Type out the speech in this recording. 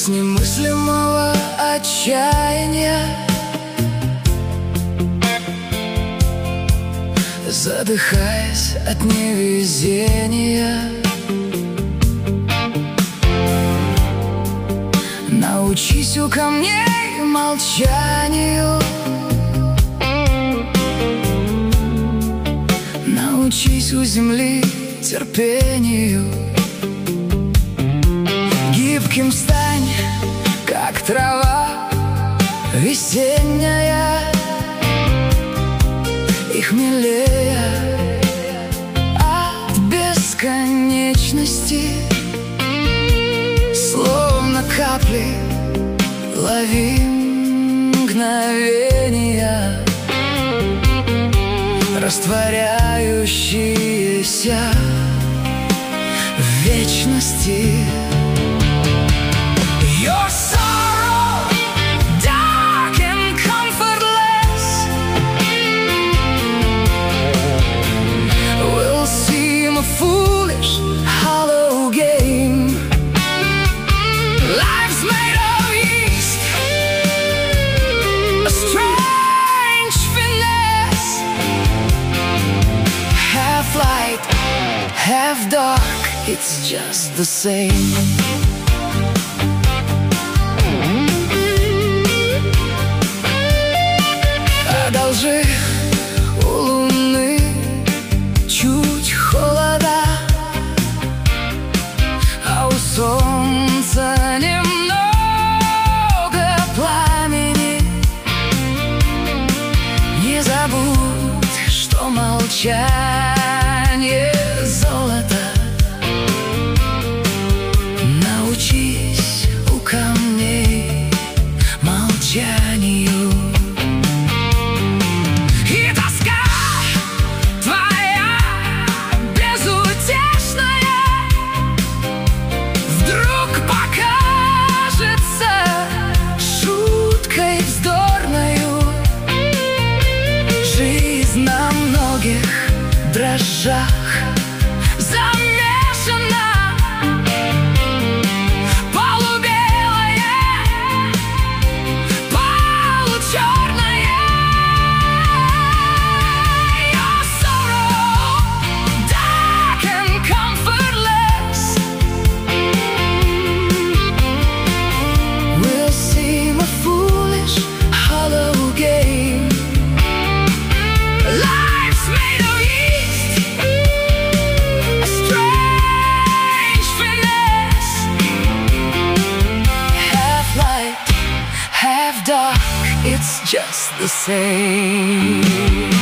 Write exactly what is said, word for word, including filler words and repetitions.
немыслимого отчаяния, задыхаясь от невезения. Научись у камней молчанию, научись у земли терпению. Гибким стань, как трава весенняя, и хмелее от бесконечности. Словно капли лови мгновения, растворяющиеся в вечности. Your sorrow, dark and comfortless, will seem a foolish, hollow game. Life's made of yeast, a strange finesse, half light, half dark, it's just the same. Одолжи у луны чуть холода, а у солнца немного пламени. Не забудь, что молчание золото. Научись у камней молчанию. На многих дрожжах замешана, полубелое, получерное. Your sorrow, dark and comfortless, will seem a foolish, hollow game. Life's made of yeast, a strange finesse, half light, half dark, it's just the same.